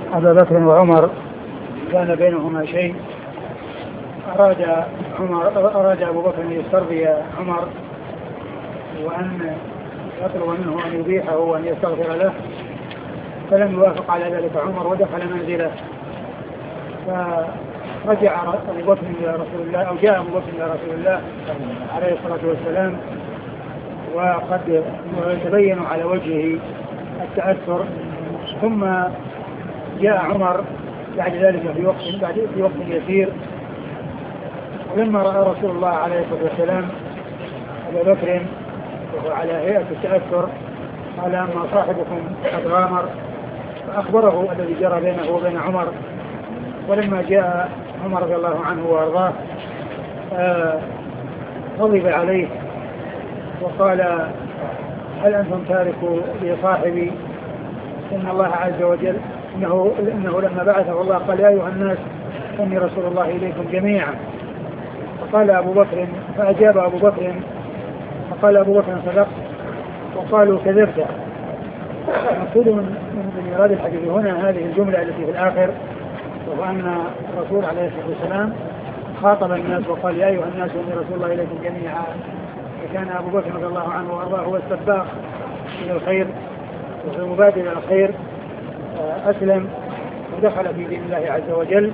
أبا بكر وعمر كان بينهما شيء، أراد أبو بكر أن يسترضي عمر وأن يطلب منه أن يبيحه وأن يستغفر له، فلم يوافق على ذلك عمر ودخل منزله. فرجع أبو بكر إلى رسول الله، أو جاء أبو بكر إلى رسول الله عليه الصلاة والسلام وقد يتبين على وجهه التأثر، ثم جاء عمر بعد ذلك في وقت يسير، ولما رأى رسول الله عليه الصلاة والسلام أبا بكر وهو على هيئة التأثر قال: أما صاحبكم قد غامر، فأخبره الذي جرى بينه وبين عمر. ولما جاء عمر رضي الله عنه وأرضاه غضب عليه وقال: هل أنتم تاركوا لصاحبي؟ إن الله عز وجل إنه لما بعثه الله قال: يا أيها الناس إني رسول الله إليكم جميعا. فقال أبو بكر، فأجاب أبو بكر فقال أبو بكر: صدقت. وقالوا: كذبت. المقصود من إيراد الحديث هنا هذه الجملة التي في الآخر، وهو أن الرسول عليه الصلاة والسلام خاطب الناس وقال: يا أيها الناس إني رسول الله إليكم جميعا. وكان أبو بكر رضي الله عنه وأرضاه هو السباق إلى الخير وهو المبادر إلى الخير، أسلم ودخل في دين الله عز وجل،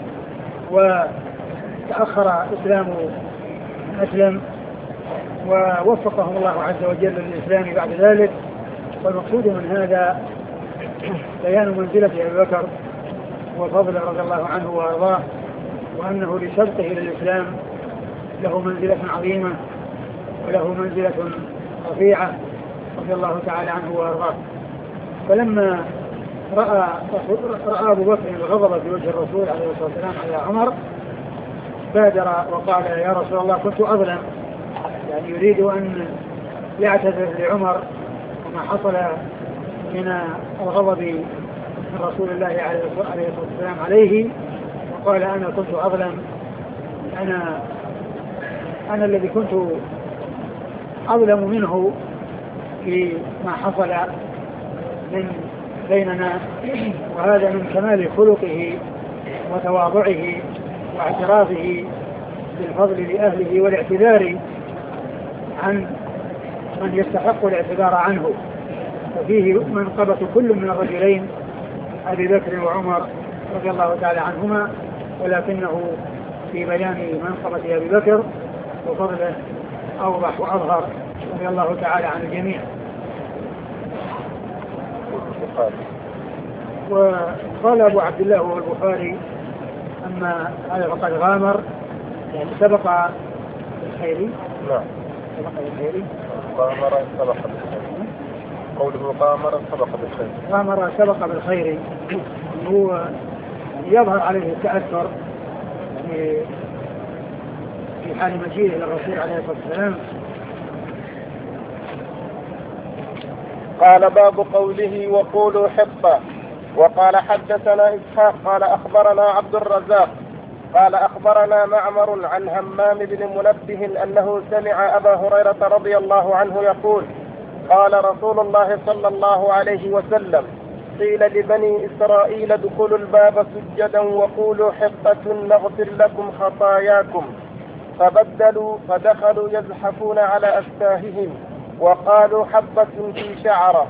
وتأخر إسلامه من أسلم ووفقهم الله عز وجل للإسلام بعد ذلك. والمقصود من هذا بيان منزلة أبي بكر وفضل رضي الله عنه وأرضاه، وأنه لسبقه إلى الإسلام له منزلة عظيمة وله منزلة رفيعة رضي الله تعالى عنه وأرضاه. فلما رأى أبو بكر الغضب في وجه الرسول عليه الصلاة والسلام على عمر بادر وقال: يا رسول الله كنت أظلم، يعني يريد أن يعتذر لعمر وما حصل من الغضب من رسول الله عليه الصلاة والسلام عليه، وقال: أنا كنت أظلم، أنا الذي كنت أظلم منه في ما حصل من بيننا. وهذا من كمال خلقه وتواضعه واعترافه بالفضل لأهله والاعتذار عن من يستحق الاعتذار عنه. وفيه منقبة كل من الرجلين أبي بكر وعمر رضي الله تعالى عنهما، ولكنه في بيان منقبة أبي بكر وفضله أوضح وأظهر رضي الله تعالى عن الجميع. وقال أبو عبد الله والبخاري: أما هذا فقد غامر، يعني سبق بالخير. نعم، سبق بالخير. غامر سبق بالخير. قوله غامر سبق بالخير. غامر سبق بالخير، هو يظهر عليه التأثر في حال مجيئه إلى الرسول عليه الصلاة والسلام. قال: باب قوله وقولوا حطة. وقال: حدثنا إسحاق قال: أخبرنا عبد الرزاق قال: أخبرنا معمر عن همام بن منبه أنه سمع أبا هريرة رضي الله عنه يقول: قال رسول الله صلى الله عليه وسلم: قيل لبني إسرائيل ادخلوا الباب سجدا وقولوا حطة نغفر لكم خطاياكم، فبدلوا فدخلوا يزحفون على أستاههم وقالوا حبة في شعرة.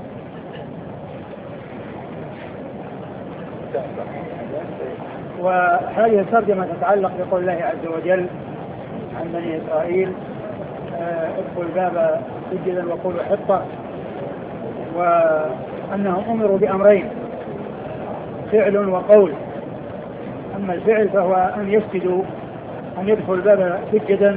وهذه الترجمة تتعلق بقول الله عز وجل عن بني إسرائيل: ادخلوا الباب سجدا وقولوا حطة، وأنهم أمروا بأمرين: فعل وقول. أما الفعل فهو أن يسجدوا، أن يدخلوا الباب سجدا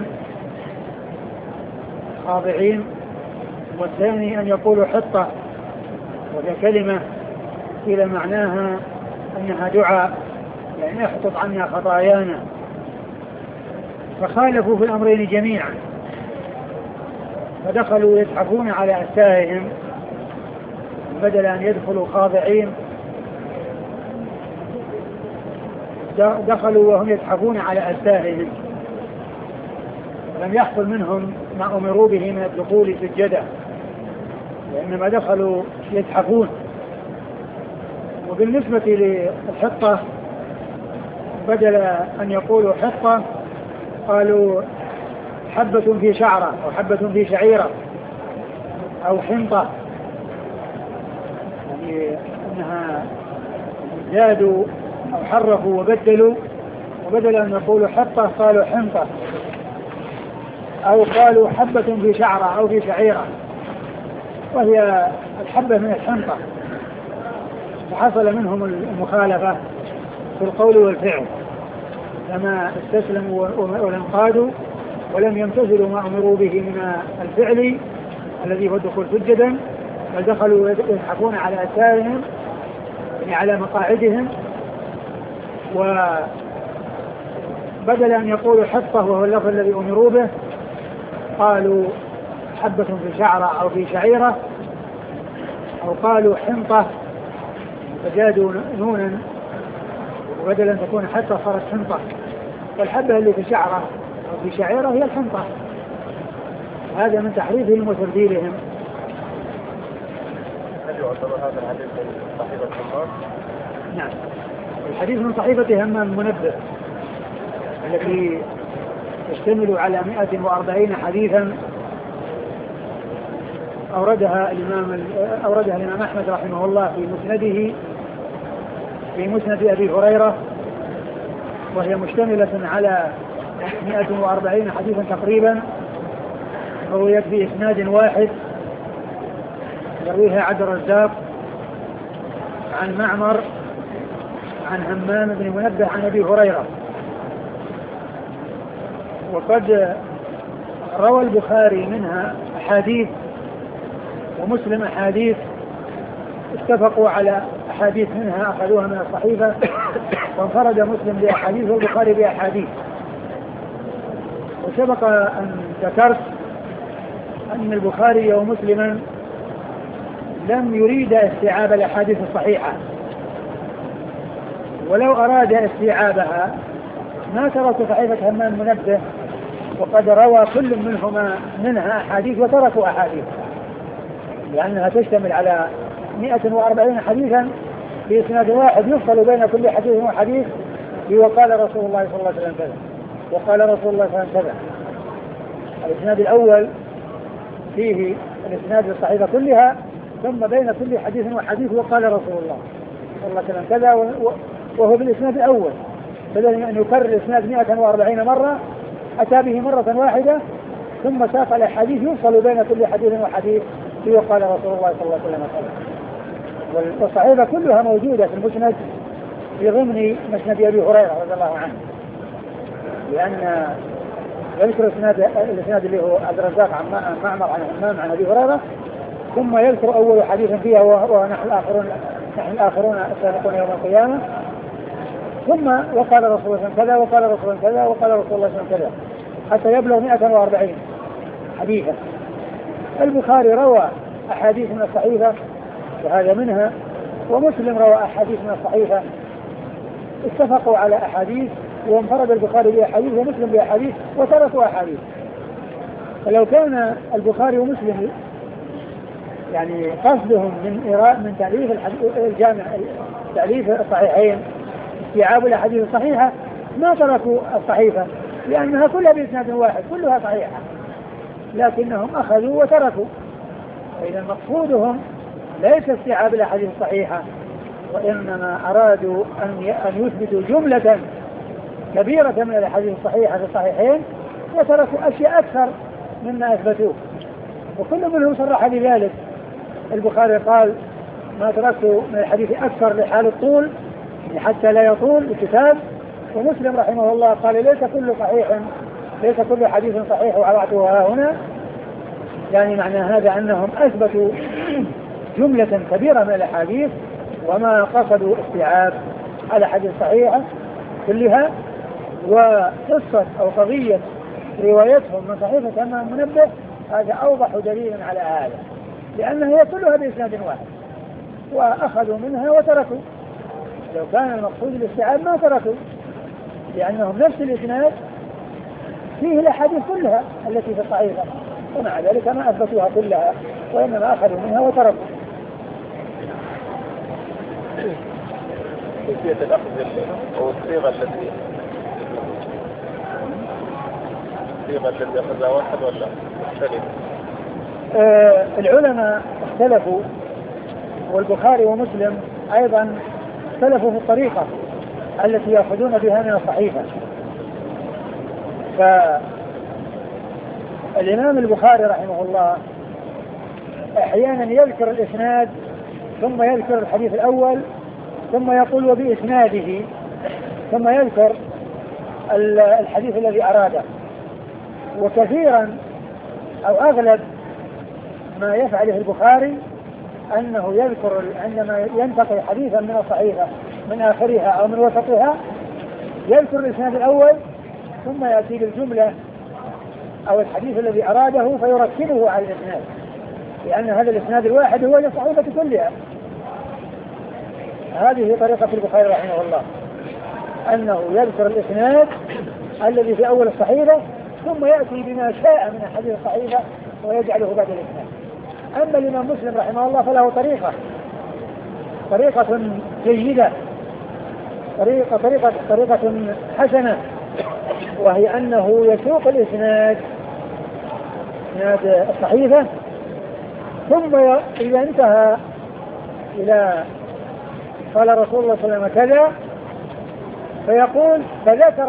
خاضعين، والثاني أن يقولوا حطة، وهي كلمة إلى معناها أنها دعاء، يعني احطط عنا خطايانا. فخالفوا في الأمرين جميعا، فدخلوا يزحفون على أستاههم بدل أن يدخلوا خاضعين، دخلوا وهم يزحفون على أستاههم، لم يحصل منهم ما أمروا به من الدخول سجدا، وإنما دخلوا يزحفون وبالنسبة للحطة بدل أن يقولوا حطة قالوا حبة في شعرة أو حبة في شعيرة أو حنطة، يعني أنها زادوا أو حرفوا وبدلوا، وبدل أن يقولوا حطة قالوا حنطة، أو قالوا حبة في شعرة أو في شعيرة، وهي الحبة من الحنطة، فحصل منهم المخالفة في القول والفعل، كما استسلموا وانقادوا ولم يمتثلوا ما أمروا به من الفعل الذي هو الدخول سجدا، فدخلوا يزحفون على أسارهم يعني على مقاعدهم، وبدل أن يقولوا حطة وهو اللفظ الذي أمروا به قالوا حبة في شعرة أو في شعيرة، أو قالوا حنطة فزادوا نونا، وبدل أن تكون حطة صارت حنطة، والحبة اللي في شعرة أو في شعيرة هي الحنطة. هذا من تحريفهم وتبديلهم. هل يعتبر هذا الحديث من صحيفة همام؟ نعم، الحديث من صحيفة همام المنبه التي تشتمل على 140 حديثا أوردها الإمام أحمد رحمه الله في مسنده في مسند أبي هريرة، وهي مشتملة على 140 حديثا تقريبا، رويت بإسناد واحد يرويها عبد الرزاق عن معمر عن همام بن منبه عن أبي هريرة. وقد روى البخاري منها أحاديث ومسلم أحاديث، اتفقوا على أحاديث منها أخذوها من الصحيفة، وانفرد مسلم بأحاديث والبخاري بأحاديث. وسبق أن ذكرت أن البخاري ومسلما لم يريد استيعاب الأحاديث الصحيحة، ولو أراد استيعابها ما تركوا صحيفة همام منبه، وقد روى كل منها أحاديث وتركوا أحاديث، لأنها تشتمل على 140 حديثا بإسناد واحد يفصل بين كل حديث وحديث وقال رسول الله صلى الله عليه وسلم كذا وقال رسول الله صلى الله عليه وسلم. الإسناد الأول فيه الإسناد الصحيفة كلها، ثم بين كل حديث وحديث وقال رسول الله صلى الله عليه وسلم كذا، وهو بالإسناد الأول، بدل أن يكرر الإسناد 140 مرة أتى به مرة واحدة، ثم ساق الأحاديث يفصل بين كل حديث وحديث وقال رسول الله صلى الله عليه وسلم كذا. والصحيفة كلها موجودة في المسند في ضمن مسند أبي هريرة رضي الله عنه، لأن يذكر الإسناد اللي هو عبد الرزاق عن معمر عن همام عن أبي هريرة، ثم يذكر أول حديث فيها ونحن الآخرون السابقون يوم القيامة، ثم وقال رسول الله كذا وقال رسول الله كذا وقال رسول الله كذا، حتى يبلغ 140 حديثا. البخاري روى أحاديث من الصحيفة وهذا منها، ومسلم روى أحاديث من الصحيفة، اتفقوا على أحاديث، وانفرد البخاري بأحاديث ومسلم بأحاديث وتركوا أحاديث. فلو كان البخاري ومسلم يعني قصدهم من تأليف الجامع تأليف الصحيحين استيعاب الأحاديث الصحيحة ما تركوا الصحيفة، لأنها كلها بإسناد واحد كلها صحيحة، لكنهم أخذوا وتركوا. فإذا مقصودهم ليس استيعاب الأحاديث الصحيحة، وإنما أرادوا أن يثبتوا جملة كبيرة من الأحاديث الصحيحة في الصحيحين، وتركوا أشياء أكثر مما أثبتوه، وكل منهم صرح بذلك. البخاري قال ما تركت من الحديث أكثر لحال الطول حتى لا يطول الكتاب، ومسلم رحمه الله قال ليس كل حديث صحيح وضعته هنا، يعني معنى هذا أنهم أثبتوا جملة كبيرة من الأحاديث وما قصدوا استيعاب الأحاديث الصحيحة كلها. وقصة أو قضية روايتهم من صحيفة همام منبه هذا أوضح دليل على هذا، لأنها هي كلها بإسناد واحد وأخذوا منها وتركوا. لو كان المقصود الاستيعاب ما تركوا، لأنهم نفس الإسناد فيه الأحاديث كلها التي في الصحيفة، ومع ذلك ما أثبتوها كلها، وإنما أخذوا منها وتركوا. كيفية الأخذ أو الصيغة التي أخذها واحد ولا مختلف؟ العلماء اختلفوا، والبخاري ومسلم أيضا اختلفوا في الطريقة التي يأخذون بها من الصحيفة. فالإمام البخاري رحمه الله أحيانا يذكر الإسناد ثم يذكر الحديث الأول ثم يقول وبإسناده ثم يذكر الحديث الذي أراده. وكثيرا أو أغلب ما يفعله البخاري أنه يذكر عندما ينتقي حديثا من الصحيفة من آخرها أو من وسطها يذكر الإسناد الأول ثم يأتي بالجملة أو الحديث الذي أراده فيركبه على الإسناد، لأن هذا الإسناد الواحد هو للصحيفة كلها. هذه طريقة البخاري رحمه الله، أنه يذكر الإسناد الذي في أول الصحيفة ثم يأتي بما شاء من حديث الصحيفة ويجعله بعد الإسناد. أما الإمام مسلم رحمه الله فله طريقة جيدة، طريقة حسنة، وهي أنه يسوق الإسناد إسناد الصحيفة ثم إذا انتهى إلى قال رسول الله صلى الله عليه وسلم كذا فيقول فذكر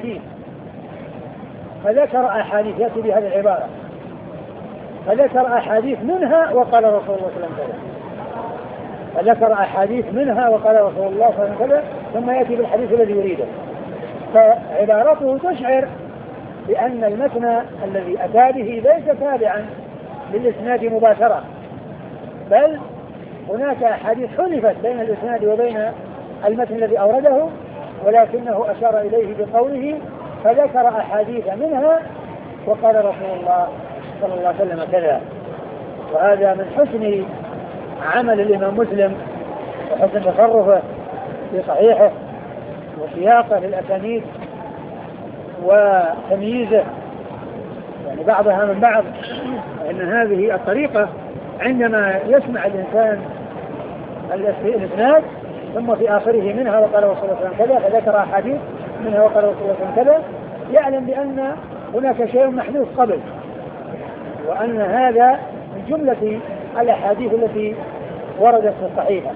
أحاديث يأتي بهذه العبارة، فذكر أحاديث منها وقال رسول الله صلى الله عليه وسلم كذا، فذكر أحاديث منها وقال رسول الله صلى الله عليه وسلم ثم يأتي بالحديث الذي يريده. فعبارته تشعر بأن المتن الذي أتى به ليس تابعا للإسناد مباشرة، بل هناك أحاديث حذفت بين الإسناد وبين المتن الذي أورده، ولكنه أشار إليه بقوله فذكر أحاديث منها وقال رسول الله صلى الله عليه وسلم كذا. وهذا من حسن عمل الإمام مسلم وحسن تصرفه في صحيحه وسياقه للأسانيد وتمييزه يعني بعضها من بعض. إن هذه الطريقة عندما يسمع الإنسان الإسناد ثم في آخره منها وقال رسول الله صلى الله عليه وسلم كذا فذكر أحاديث منها وقال رسول الله صلى الله عليه وسلم كذا، يعلم بأن هناك شيء محدود قبل، وأن هذا من جملة الأحاديث التي وردت في الصحيحة.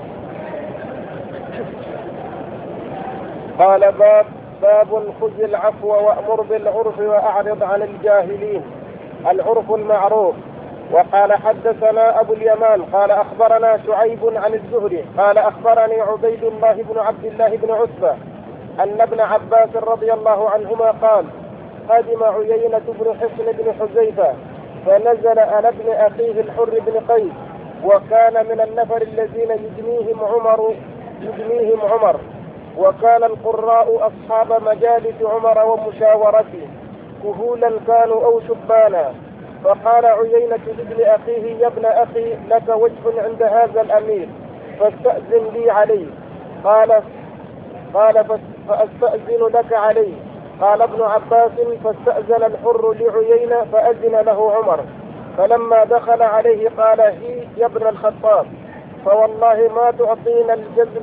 قال باب خذ العفو وأمر بالعرف وأعرض عن الجاهلين، العرف المعروف. وقال حدثنا أبو اليمان قال أخبرنا شعيب عن الزهري قال أخبرني عبيد الله بن عبد الله بن عتبة أن ابن عباس رضي الله عنهما قال قدم عيينة بن حصن بن حذيفة فنزل على ابن أخيه الحر بن قيس، وكان من النفر الذين يدنيهم عمر، وكان القراء أصحاب مجالس عمر ومشاورته كهولا كانوا أو شبانا. فقال عيينة لابن أخيه يا ابن أخي لك وجه عند هذا الأمير فاستأذن لي عليه. قال فأستأذن لك عليه. قال ابن عباس فاستأذن الحر لعيينة فأذن له عمر، فلما دخل عليه قال هي يا ابن الخطاب فوالله ما تعطينا الجزل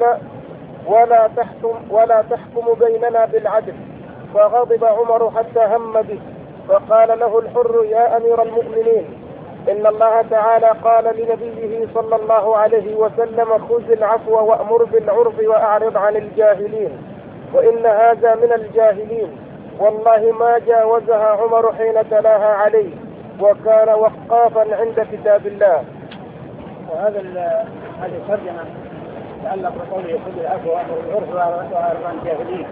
ولا تحكم بيننا بالعدل. فغضب عمر حتى هم به، فقال له الحر يا أمير المؤمنين إن الله تعالى قال لنبيه صلى الله عليه وسلم خذ العفو وأمر بالعرف وأعرض عن الجاهلين، وإن هذا من الجاهلين. والله ما جاوزها عمر حين تلاها عليه، وكان وقافا عند كتاب الله. وهذه الترجمة تتعلق بقوله خذ العفو وأمر بالعرف وأعرض عن الجاهلين.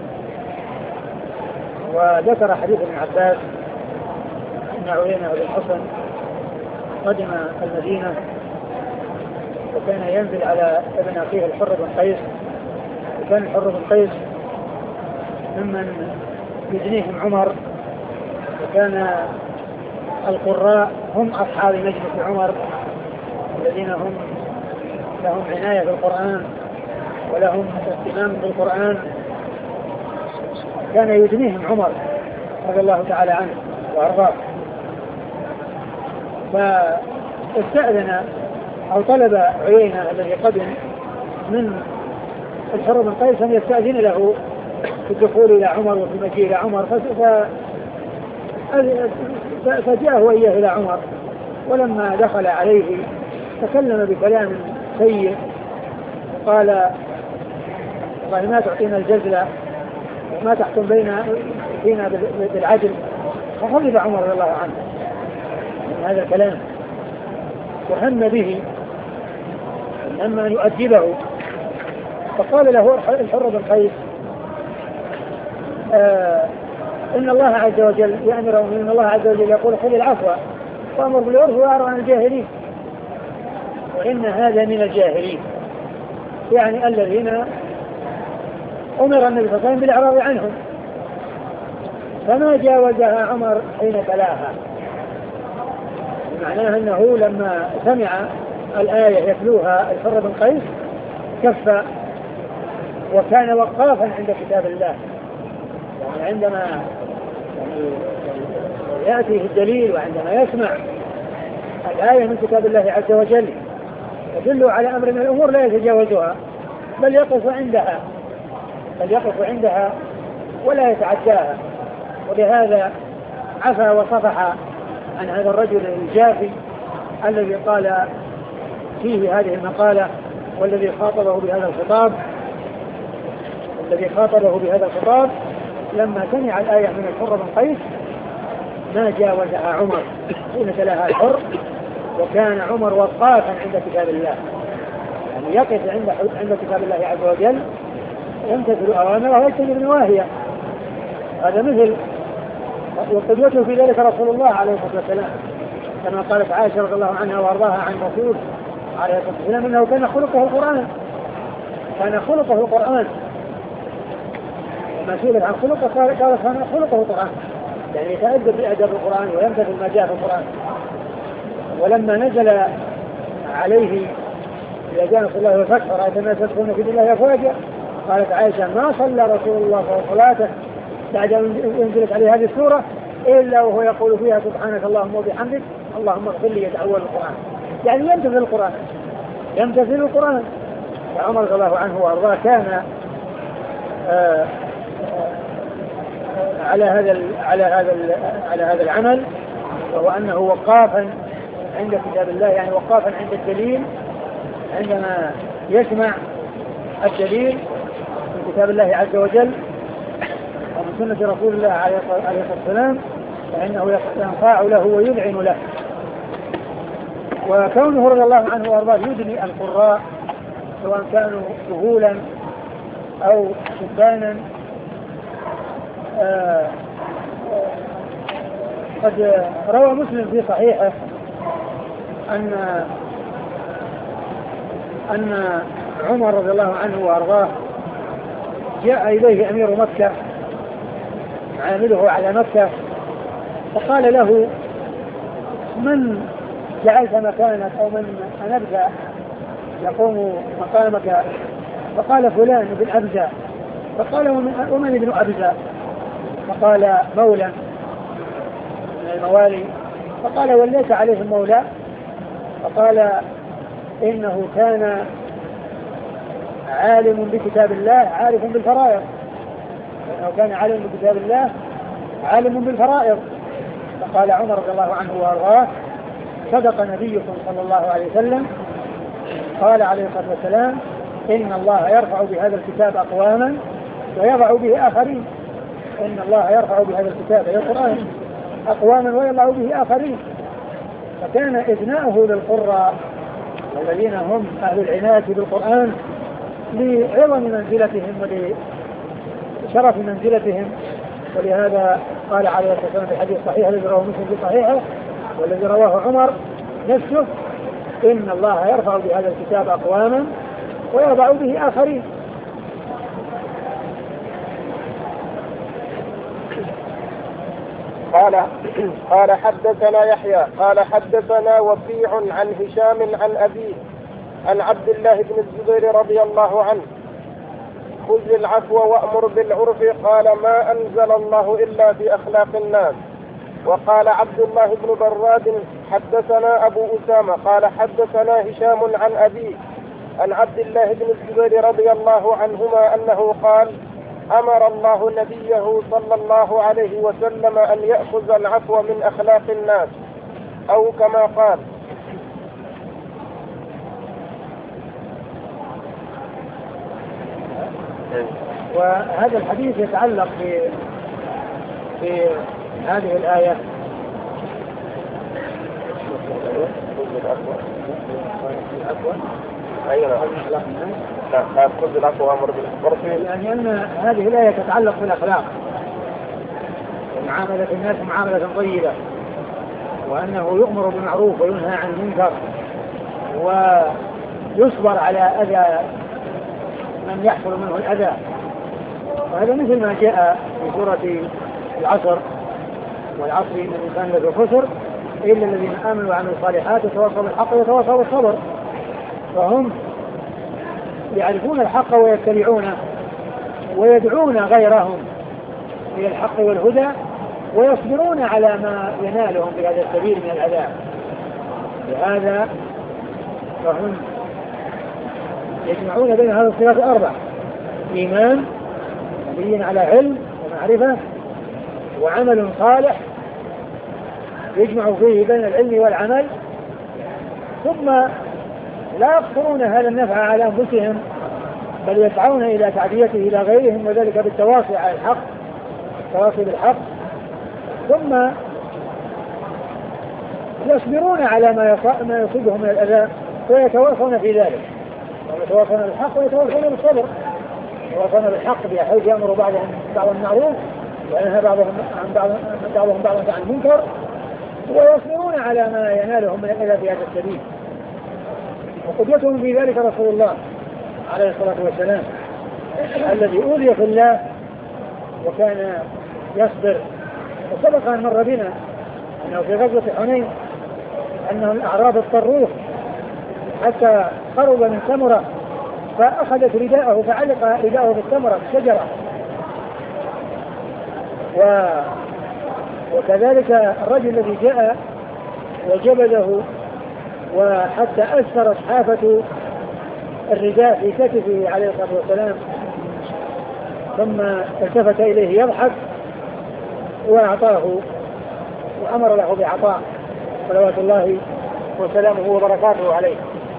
وذكر حديث ابن عباس أن عيينة بن حصن قدم المدينة وكان ينزل على ابن أخيه الحر بن قيس، وكان الحر بن قيس ممن يدنيهم عمر، وكان القراء هم أصحاب مجلس عمر الذين هم لهم عناية بالقرآن ولهم اهتمام بالقرآن، كان يدنيهم عمر رضي الله تعالى عنه وأرضاه. فاستأذن أو طلب عيينة الذي قدم من الحر بن قيس أن يستأذن له في الدخول إلى عمر وفي المجيء إلى عمر، فجاءه وإياه إلى عمر، ولما دخل عليه تكلم بكلام سيء، قال ما تعطينا الجزلة وما تحكم فينا بالعدل، فغضب عمر رضي الله عنه من هذا الكلام وهم به أما أن يؤدبه. فقال له الحر بن قيس إن الله عز وجل يأمر إن الله عز وجل يقول خذ العفو وأمر بالعرف وأعرض عن الجاهلين، وإن هذا من الجاهلين، يعني الذين أمر النبي صلى الله عليه وسلم بالإعراض عنهم. فما جاوزها عمر حين تلاها، معناها أنه لما سمع الآية يتلوها الحر بن قيس كف، وكان وقافا عند كتاب الله، يعني عندما يأتيه الدليل وعندما يسمع الآية من كتاب الله عز وجل يدل على أمر من الأمور لا يتجاوزها، بل يقف عندها ولا يتعداها. ولهذا عفا وصفح عن هذا الرجل الجافي الذي قال فيه هذه المقالة، والذي خاطبه بهذا الخطاب لما سمع الآية من الحر بن قيس ما جاوزها عمر حين تلاها الحر، وكان عمر وقافا عند كتاب الله، يعني يقف عند كتاب الله عز وجل يمتثل أوامره ويجتنب نواهيه. هذا مثل وقدوته في ذلك رسول الله عليه الصلاة والسلام، كما قالت عائشة رضي الله عنها وارضاها عن رسول عليه الصلاة والسلام انه كان خلقه القرآن، لما سئلت عن خلقه قالت كان خلقه القرآن، يعني يتأدب بأدب القرآن ويمتثل ما جاء في القرآن. ولما نزل عليه إذا جاء نصر الله والفتح ورأيت الناس يدخلون في دين الله أفواجا، قالت عائشة ما صلى رسول الله صلاته بعد أن انزلت عليه هذه السورة إلا وهو يقول فيها سبحانك اللهم وبحمدك اللهم اغفر لي يتأول القرآن، يعني يمتثل القرآن. فعمر رضي الله عنه وارضاه كان على هذا العمل، وهو أنه وقافا عند كتاب الله، يعني وقافا عند الدليل عندما يسمع الدليل من كتاب الله عز وجل ومن سنة رسول الله عليه الصلاة والسلام، فإنه ينفع له ويذعن له. وكونه رضي الله عنه وارضاه يدني القراء سواء كانوا سهولا أو شبانا، قد روى مسلم في صحيحه أن عمر رضي الله عنه وارضاه جاء إليه أمير مكة عامله على مكة، فقال له من جعلت مكانك أو من أنبذ يقوم مقامك؟ فقال فلان بن أبزة. فقال ومن ابن أبزة؟ فقال مولى من الموالي. فقال وليس عليهم مولى؟ فقال إنه كان عالم بكتاب الله عارف بالفرائض، إنه كان عالم بكتاب الله عالم بالفرائض. فقال عمر رضي الله عنه وارضاه صدق نبيكم صلى الله عليه وسلم، قال عليه الصلاة والسلام إن الله يرفع بهذا الكتاب أقواما ويضع به آخرين، إن الله يرفع بهذا الكتاب أي القرآن أقواما ويضع به آخرين. فكان إثناؤه للقراء والذين هم أهل العناية بالقرآن لعظم منزلتهم ولشرف منزلتهم. ولهذا قال عليه الصلاة والسلام في الحديث الصحيح الذي رواه مسلم في صحيحه والذي رواه عمر نفسه إن الله يرفع بهذا الكتاب أقواما ويضع به آخرين. قال حدثنا يحيى قال حدثنا وكيع عن هشام عن أبيه عن عبد الله بن الزبير رضي الله عنه خذ العفو وأمر بالعرف قال ما أنزل الله إلا في أخلاق الناس. وقال عبد الله بن براد حدثنا أبو أسامة قال حدثنا هشام عن أبيه عن عبد الله بن الزبير رضي الله عنهما أنه قال: أمر الله نبيه صلى الله عليه وسلم أن يأخذ العفو من أخلاق الناس، أو كما قال. وهذا الحديث يتعلق في هذه الآية لأن هذه الآية تتعلق بالأخلاق ومعاملة الناس معاملة طيبة، وأنه يؤمر بالمعروف وينهى عن المنكر ويصبر على أذى من يحصل منه الأذى. وهذا مثل ما جاء في سورة العصر: والعصر إن الإنسان لفي خسر إلا الذين آمنوا وعملوا الصالحات وتواصوا بالحق وتواصوا بالصبر. فهم يعرفون الحق ويتبعونه ويدعون غيرهم إلى الحق والهدى ويصبرون على ما ينالهم بهذا السبيل من العذاب. لهذا فهم يجمعون بين هذه الصفات الأربع: إيمان مبني على علم ومعرفة، وعمل صالح يجمع فيه بين العلم والعمل، ثم لا يقصرون هذا النفع على أنفسهم بل يسعون إلى تعديته إلى غيرهم، وذلك بالتواصي على الحق، التواصي بالحق، ثم يصبرون على ما يصيبهم من الأذى ويتواصون في ذلك، ويتواصون بالحق ويتواصون بالصبر. يتواصون بالحق بحيث يأمر بعضهم بالمعروف وينهى بعضهم بعضا عن المنكر، ويصبرون على ما ينالهم من الأذى في هذا السبيل. وقدوتهم في ذلك رسول الله عليه الصلاة والسلام الذي أوذي في الله وكان يصبر. وسبق أن مر بنا أنه في غزوة حنين أنه الأعراب اضطروه حتى قرب من ثمرة فأخذت رداءه فعلق رداءه بالثمرة بالشجرة. وكذلك الرجل الذي جاء وجبله وحتى أثرت حافة الرداء في كتفه عليه الصلاة والسلام، ثم التفت إليه يضحك وأعطاه وأمر له بعطاء صلوات الله وسلامه وبركاته عليه.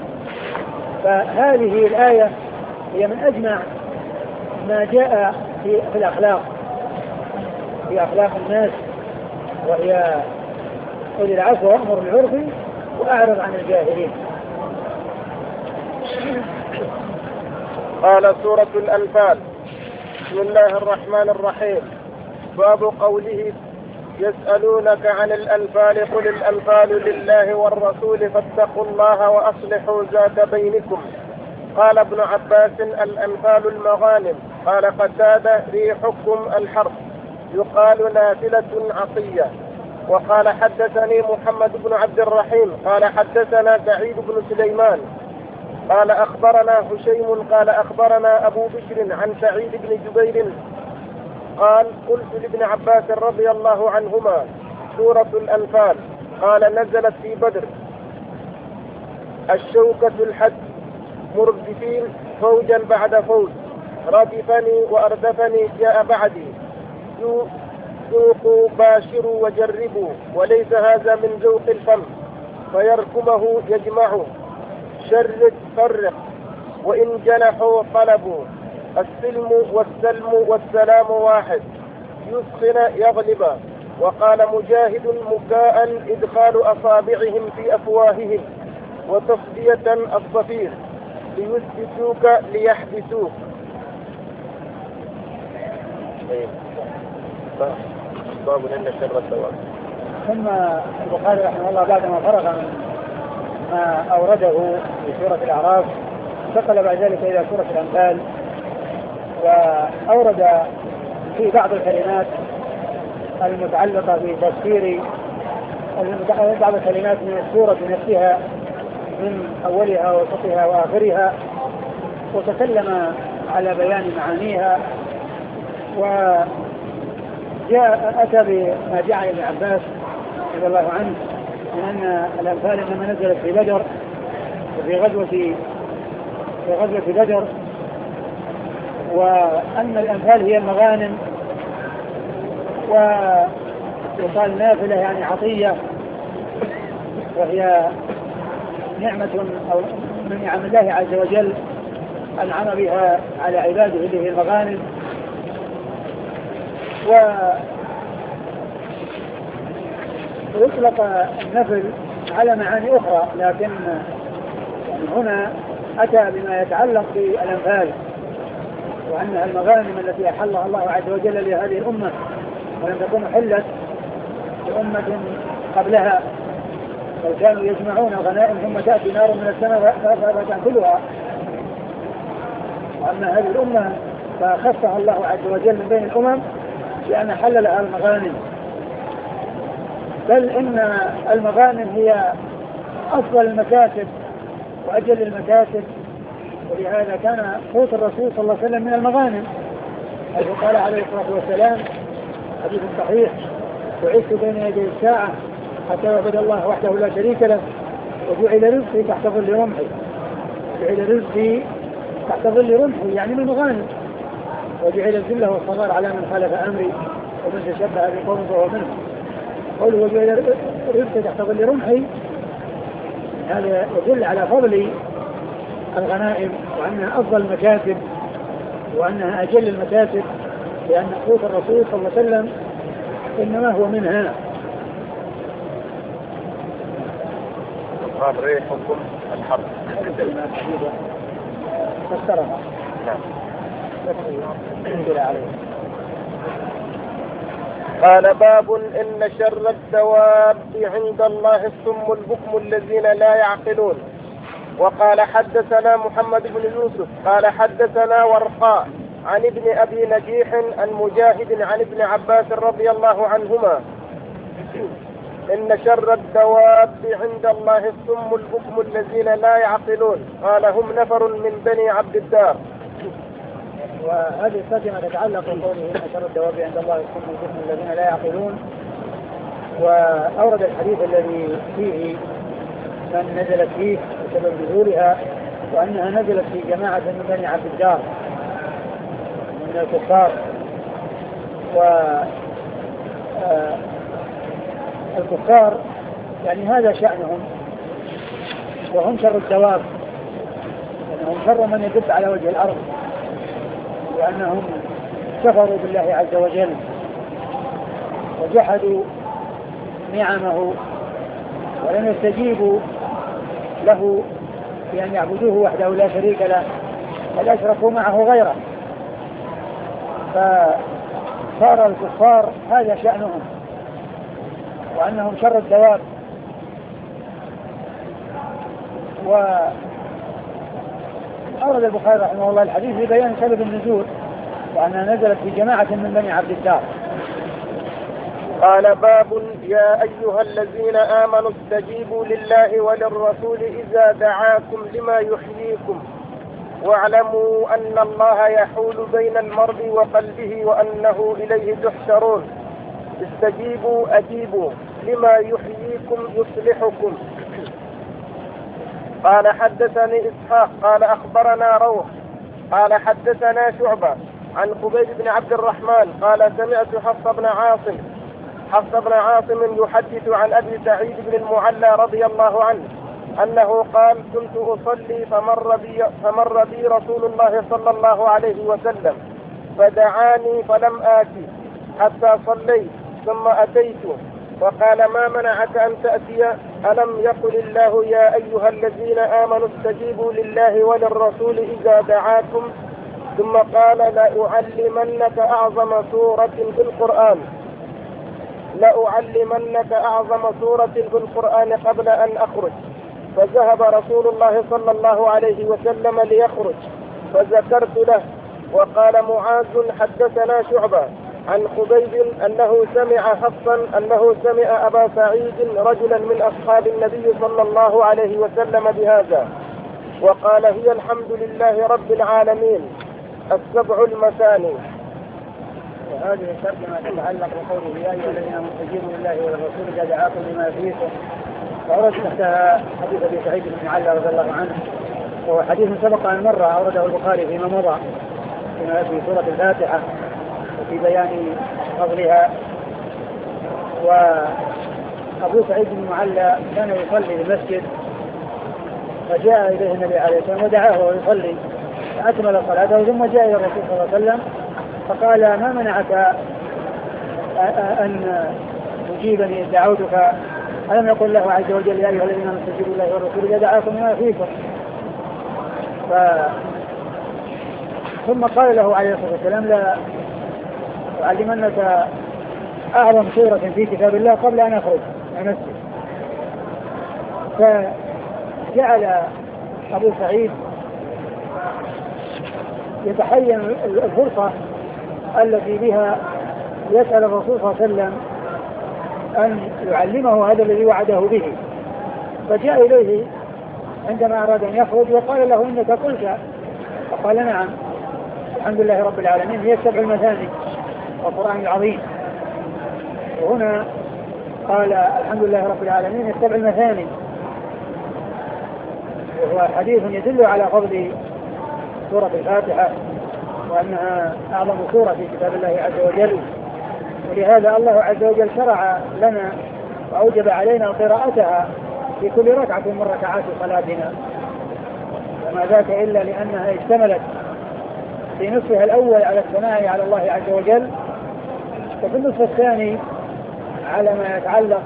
فهذه الآية هي من أجمع ما جاء في الأخلاق، في أخلاق الناس، وهي خذ العفو وأمر بالعرف وأعرض عن الجاهلين. قال: سورة الأنفال. بسم الله الرحمن الرحيم. باب قوله: يسألونك عن الأنفال قل الأنفال لله والرسول فاتقوا الله وأصلحوا ذات بينكم. قال ابن عباس: الأنفال المغانم. قال قتادة: ريحكم الحرب، يقال نافلة عطية. وقال: حدثني محمد بن عبد الرحيم قال حدثنا سعيد بن سليمان قال أخبرنا هشيم قال أخبرنا أبو بشر عن سعيد بن جبير قال: قلت لابن عباس رضي الله عنهما: سورة الأنفال. قال: نزلت في بدر. الشوكة الحد، مردفين فوجا بعد فوج، ردفني وأردفني جاء بعدي، ذوقوا باشروا وجربوا، وليس هذا من ذوق الفم، فيركمه يجمعه، شرد فرق، وإن جنحوا طلبوا، السلم والسلم والسلام واحد، يسخن يغلب. وقال مجاهد: مكاء إدخال أصابعهم في أفواههم، وتصدية الصفير، ليثبتوك ليحبسوك. باب إن شر الدواب. ثم البخاري رحمه الله بعدما فرغ من ما أورده في سورة الأعراف انتقل بعد ذلك إلى سورة الأنفال، وأورد في بعض الكلمات المتعلقة بتفسير بعض الكلمات من السورة نفسها من أولها ووسطها وآخرها، وتكلم على بيان معانيها، أتى بما جاء ابن عباس رضي الله عنه من أن الأنفال إنما نزلت في بدر وفي غزوة في غزوة بدر، وأن الأنفال هي المغانم، ويقال نافلة يعني عطية، وهي نعمة أو من نعم الله عز وجل أنعم بها على عباده اللي هي المغانم. ويطلق النفل على معاني أخرى، لكن هنا أتى بما يتعلق بالأنفال، وأنها المغانم التي أحلها الله عز وجل لهذه الأمة، ولم تكن حلت لأمة قبلها، بل كانوا يجمعون غنائم ثم تأتي نار من السماء فتأكلها. وأما هذه الأمة فخصها الله عز وجل من بين الأمم بأن حل لها المغانم، بل إن المغانم هي أفضل المكاسب وأجل المكاسب، ولهذا كان صوت الرسول صلى الله عليه وسلم من المغانم، حيث قال عليه الصلاة والسلام حديث صحيح: وعشت بين يدي الساعة حتى يعبد الله وحده لا شريك له، وجعل رزقي تحت ظل رمحي. جعل رزقي تحت ظل رمحي يعني من المغانم، وجعل الذل والصغار على من خالف أمري ومن تشبه بقوم فهو منهم. قوله وجعل رزقي تحت ظل رمحي هذا يدل على فضل الغنائم، وأنها أفضل المكاسب وأنها أجل المكاسب، لأن صوت الرسول صلى الله عليه وسلم إنما هو منها. قال ريحكم الحرب فسرها. نعم. قال باب إن شر الدواب عند الله الصم البكم الذين لا يعقلون. وقال حدثنا محمد بن يوسف قال حدثنا ورقاء عن ابن أبي نجيح عن مجاهد عن ابن عباس رضي الله عنهما إن شر الدواب عند الله الصم البكم الذين لا يعقلون، قال هم نفر من بني عبد الدار. وهذه الترجمة تتعلق بقوله إن شر الدواب عند الله الصم البكم الذين لا يعقلون، وأورد الحديث الذي فيه من نزلت فيه بسبب نزولها، وأنها نزلت في جماعة من بني عبد الدار من الكفار. والكفار يعني هذا شأنهم، وهم شر الدواب، يعني هم شر من يدب على وجه الأرض، لأنهم كفروا بالله عز وجل وجحدوا نعمه ولم يستجيبوا له بأن يعبدوه وحده لا شريك له، بل أشركوا معه غيره. فصار الكفار هذا شأنهم، وأنهم شر الدواب. وأورد البخاري رحمه الله الحديث لبيان سبب النزول، وأنها نزلت في جماعة من بني عبد الدار. قال باب يا أيها الذين آمنوا استجيبوا لله وللرسول إذا دعاكم لما يحييكم واعلموا أن الله يحول بين المرء وقلبه وأنه إليه تحشرون. استجيبوا أجيبوا لما يحييكم يصلحكم. قال حدثني إسحاق قال أخبرنا روح قال حدثنا شعبة عن قبيد بن عبد الرحمن قال سمعت حفص بن عاصم يحدث عن أبي سعيد بن المعلى رضي الله عنه أنه قال كنت أصلي فمر بي رسول الله صلى الله عليه وسلم فدعاني فلم آتي حتى صليت ثم أتيت وقال ما منعك أن تأتي ألم يقل الله يا أيها الذين آمنوا استجيبوا لله وللرسول إذا دعاكم ثم قال لأعلمنك أعظم سورة في القرآن قبل أن أخرج. فذهب رسول الله صلى الله عليه وسلم ليخرج فذكرت له. وقال معاذ حدثنا شعبة عن خبيب أنه سمع حفصا أنه سمع أبا سعيد رجلا من أصحاب النبي صلى الله عليه وسلم بهذا وقال هي الحمد لله رب العالمين السبع المثاني. وهذه الترجمة تتعلق بقوله يا أيها الذين آمنوا استجيبوا لله والرسول إذا دعاكم لما يحييكم، وأورد تحتها حديث أبي سعيد بن المعلى رضي الله عنه وهو حديث سبق أن مر أورده البخاري فيما مضى في سورة الفاتحة وفي بيان فضلها. وأبو سعيد بن المعلى كان يصلي في المسجد فجاء إليه النبي عليه الصلاة والسلام ودعاه وهو يصلي فأكمل صلاته ثم جاء إلى الرسول صلى الله عليه وسلم فقال ما منعك أن تجيبني إذ دعوتك؟ ألم يقل له عز وجل يا أيها الذين آمنوا استجيبوا لله والرسول إذا دعاكم لما يحييكم؟ ثم قال له عليه الصلاة والسلام لا أعلمنك أعظم سورة في كتاب الله قبل أن أخرج من المسجد. فجعل أبو سعيد يتحين الفرصة التي بها يسأل الرسول صلى الله عليه وسلم أن يعلمه هذا الذي وعده به. فجاء إليه عندما أراد أن يخرج وقال له إنك قلت، فقال نعم الحمد لله رب العالمين هي السبع المثاني والقرآن العظيم. وهنا قال الحمد لله رب العالمين السبع المثاني، وهو حديث يدل على فضل سورة الفاتحة وأنها أعظم سورة في كتاب الله عز وجل. ولهذا الله عز وجل شرع لنا وأوجب علينا قراءتها في كل ركعة من ركعات صلاتنا، وما ذاك إلا لأنها اشتملت في نصفها الأول على الثناء على الله عز وجل، وفي النصف الثاني على ما يتعلق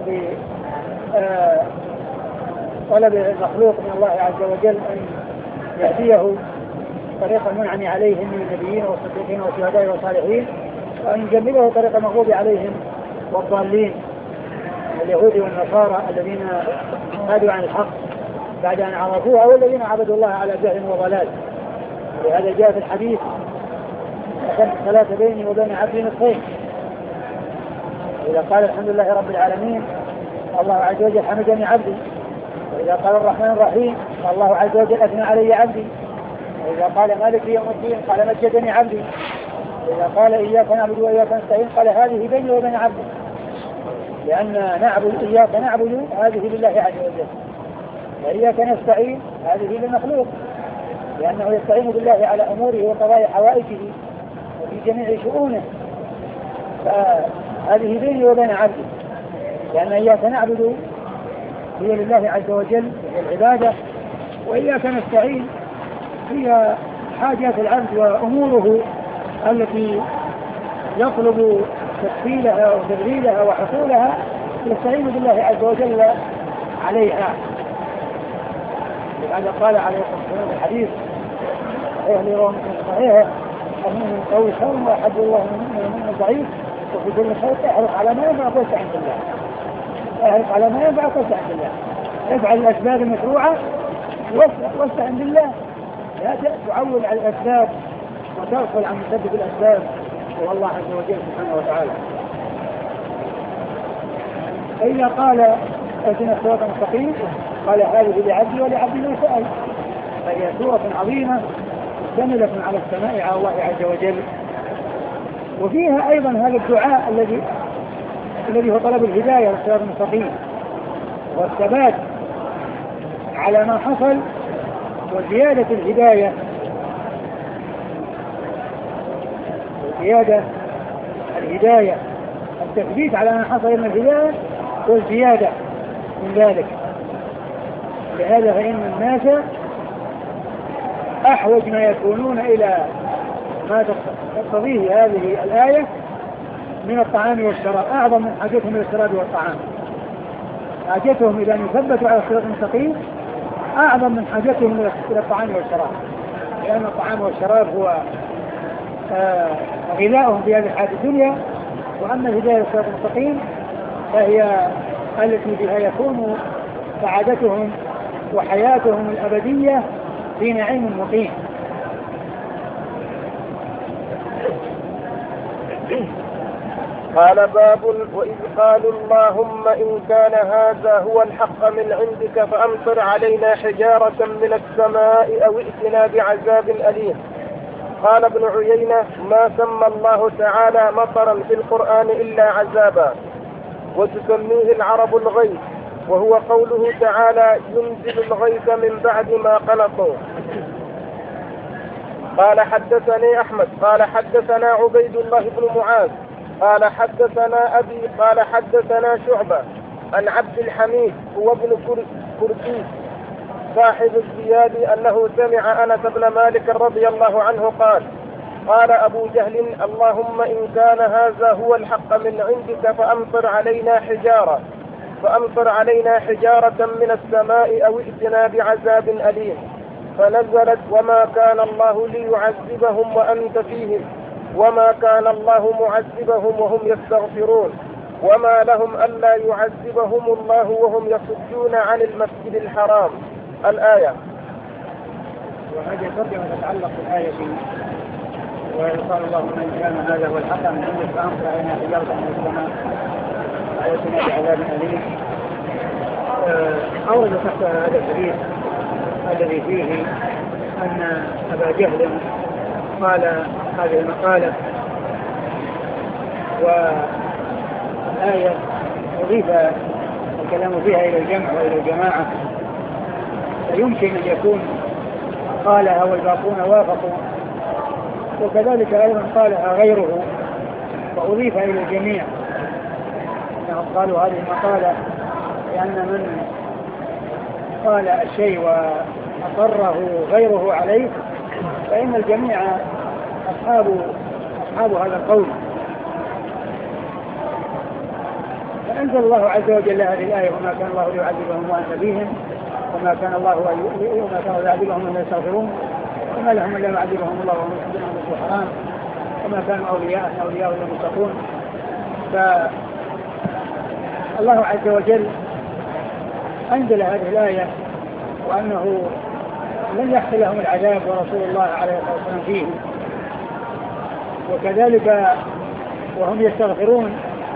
بطلب المخلوق من الله عز وجل أن يهديه طريق المنعم عليهم من النبيين والصديقين والشهداء والصالحين، وأن يجنبه طريق المغضوب عليهم والضالين اليهود والنصارى الذين هادوا عن الحق بعد أن عرفوها والذين عبدوا الله على جهل وضلال. ولهذا جاء في الحديث أقمت الصلاة بيني وبين عبدي نصفين، إذا قال الحمد لله رب العالمين الله عز وجل حمدني عبدي، وإذا قال الرحمن الرحيم الله عز وجل أثنى علي عبدي، وإذا قال مالك يوم الدين قال مجدني عبدي، وإذا قال إياك نعبد وإياك نستعين قال هذه بيني وبين عبدي، لأن نعبد إياك نعبد هذه لله عز وجل، وإياك نستعين هذه للمخلوق لأنه يستعين بالله على أموره وقضاء حوائجه وفي جميع شؤونه، فهذه بيني وبين عبدي، لأن إياك نعبد هي لله عز وجل هي العبادة، وإياك نستعين هي حاجات العبد وأموره التي يطلب تكفيلها وتدبيرها وحصولها يستعين بالله عز وجل عليها. لهذا قال عليه الصلاة والسلام الحديث صحيح لرواه مسلم صحيح المؤمن قوي خير وأحب الله من المؤمن ضعيف وفي كل خير احرص على ما ينفعك واستعن بالله، احرص على ما ينفعك واستعن بالله، افعل الأسباب المشروعة واستعن بالله، لا تعول على الأسباب وتغفل عن مسبب الأسباب هو الله عز وجل سبحانه وتعالى. فإذا قال اهدنا الصراط المستقيم قال هذه لعبدي ولعبدي ما سأل، فهي سورة عظيمة مشتملة على الثناء على الله عز وجل، وفيها أيضا هذا الدعاء الذي هو طلب الهداية والصراط المستقيم والثبات على ما حصل وزيادة الهداية الهداية التثبيت على ما حصل من الهداية والزيادة من ذلك. لهذا فإن الناس أحوج ما يكونون إلى ما تقتضيه هذه الآية من الطعام والشراب، أعظم من حاجتهم إلى الشراب والطعام. حاجتهم إلى أن يثبتوا على الصراط المستقيم أعظم من حاجتهم إلى الطعام والشراب، لأن الطعام والشراب هو غذاؤهم في هذه الحياة الدنيا، وأما الهداية الصراط المستقيم فهي التي بها يكون سعادتهم وحياتهم الأبدية في نعيم مقيم. قال باب وإذ قالوا اللهم إن كان هذا هو الحق من عندك فأمطر علينا حجارة من السماء أو ائتنا بعذاب أليم. قال ابن عيينة ما سمى الله تعالى مطرا في القرآن إلا عذابا، وتسميه العرب الغيث، وهو قوله تعالى ينزل الغيث من بعد ما قنطوا، قال حدثني أحمد قال حدثنا عبيد الله بن معاذ قال حدثنا أبي قال حدثنا شعبة عن عبد الحميد هو ابن كرديس صاحب الزيادي أنه سمع أنس بن مالك رضي الله عنه قال قال أبو جهل اللهم إن كان هذا هو الحق من عندك فأمطر علينا حجارة من السماء أو ائتنا بعذاب أليم. فنزلت وما كان الله ليعذبهم وأنت فيهم وما كان الله معذبهم وهم يستغفرون وما لهم ألا يعذبهم الله وهم يصدون عن المسجد الحرام. الآية. وهذه ترجمة تتعلق بالآية وقال اللهم إن كان هذا هو الحق من عندك فأمطر علينا حجارة من السماء أو ائتنا بعذاب أليم. أورد تحت هذا الحديث الذي فيه أن أبا جهل قال هذه المقالة، والآية أضيف الكلام فيها إلى الجمع وإلى الجماعة، فيمكن أن يكون قالها والباقون وافقوا، وكذلك أيضا قالها غيره فأضيف إلى الجميع. قالوا هذه المقالة لأن من قال الشيء وأقره غيره عليه فإن الجميع أصحاب هذا القول. فأنزل الله عز وجل هذه الآية وما كان الله ليعذبهم وأنت فيهم وما كان الله ليعذبهم وهم يستغفرون وما لهم إلا يعذبهم الله وهم يحبون أنفسهم حرام وما كانوا أولياء المتقون. فالله عز وجل أنزل هذه الآية وأنه لن يحصل لهم العذاب ورسول الله عليه الصلاة والسلام فيه، وكذلك وهم يستغفرون.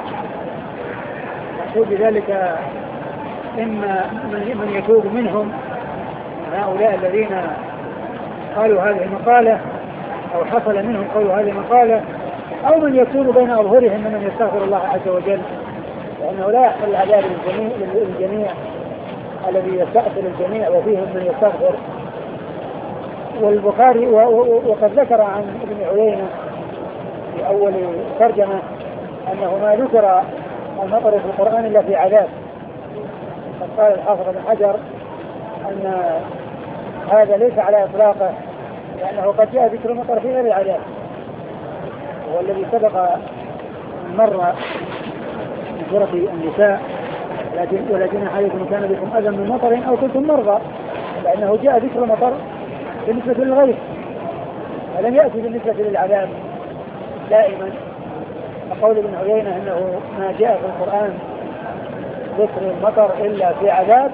يقول بذلك إما من يتوب منهم هؤلاء الذين قالوا هذه المقالة أو حصل منهم قالوا هذه المقالة، أو من يكون بين أظهرهم من يستغفر الله عز وجل، لأنه لا يحصل العذاب للجميع الذي يستأثر الجميع وفيهم من يستغفر. والبخاري وقد ذكر عن ابن عيينة في أول ترجمة أنه ما ذكر المطر في القرآن إلا في عذاب. قد قال الحافظ بن حجر أن هذا ليس على إطلاقه، لأنه قد جاء ذكر المطر في غير العذاب، والذي سبق مرة من سورة النساء ولكن حيث كان بكم أذى من مطر أو كنتم مرضى، لأنه جاء ذكر المطر بالنسبة للغيث ولم يأتي بالنسبة للعذاب دائما. قول ابن عيينة أنه ما جاء في القرآن ذكر المطر إلا في عذاب،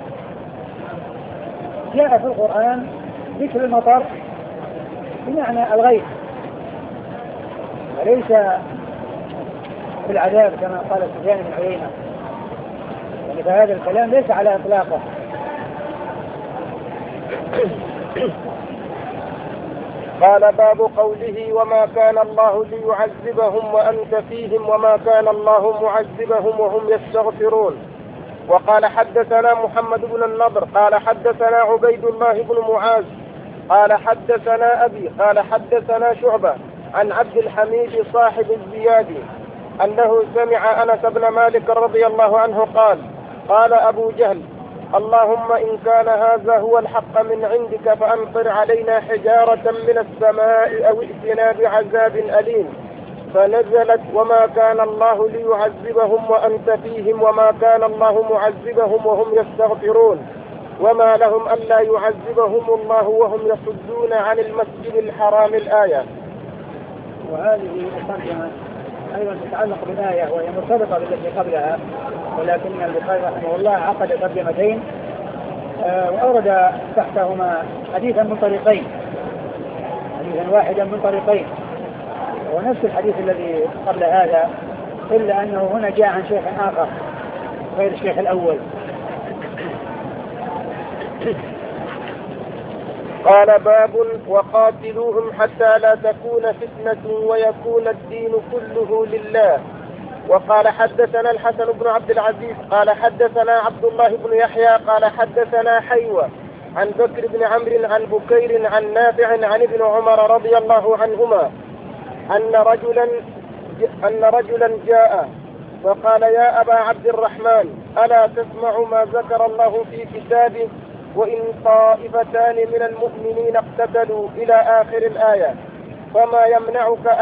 جاء في القرآن ذكر المطر بمعنى الغيث وليس في العذاب كما قال سفيان بن عيينة، يعني فهذا الكلام ليس على إطلاقه. قال باب قوله وما كان الله ليعذبهم وأنت فيهم وما كان الله معذبهم وهم يستغفرون. وقال حدثنا محمد بن النضر قال حدثنا عبيد الله بن معاذ قال حدثنا أبي قال حدثنا شعبة عن عبد الحميد صاحب الزيادي أنه سمع أنس بن مالك رضي الله عنه قال أبو جهل اللهم إن كان هذا هو الحق من عندك فأمطر علينا حجارة من السماء أو ائتنا بعذاب أليم. فنزلت وما كان الله ليعذبهم وأنت فيهم وما كان الله معذبهم وهم يستغفرون وما لهم ألا يعذبهم الله وهم يصدون عن المسجد الحرام. الآية. وهذه الترجمة أيضا تتعلق بالآية وهي مرتبطة بالتي قبلها، ولكن البخاري رحمه الله عقد ترجمتين وأورد تحتهما حديثا من طريقين، حديثا واحدا من طريقين، ونفس الحديث الذي قبل هذا إلا أنه هنا جاء عن شيخ آخر غير الشيخ الأول. قال باب وقاتلوهم حتى لا تكون فتنة ويكون الدين كله لله. وقال حدثنا الحسن بن عبد العزيز قال حدثنا عبد الله بن يحيى قال حدثنا حيوة عن بكر بن عمرو عن بكير عن نافع عن ابن عمر رضي الله عنهما أن رجلا جاء فقال يا أبا عبد الرحمن ألا تسمع ما ذكر الله في كتابه وإن طائفتان من المؤمنين اقتتلوا إلى آخر الآية فما يمنعك